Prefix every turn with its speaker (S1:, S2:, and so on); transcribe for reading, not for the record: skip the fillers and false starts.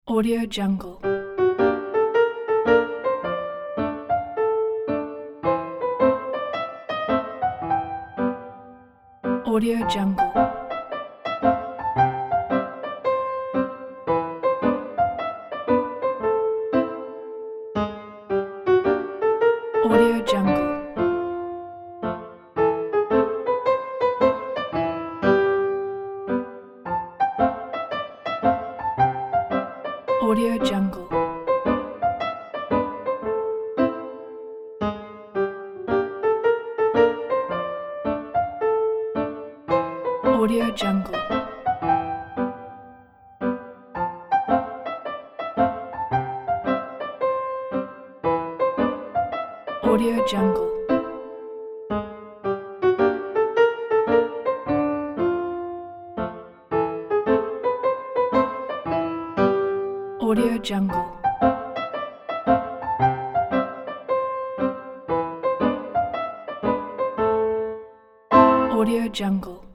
S1: Audio Jungle. Audio Jungle. Audio Jungle. Audio Jungle. Audio Jungle. Audio Jungle. Audio Jungle. Audio Jungle.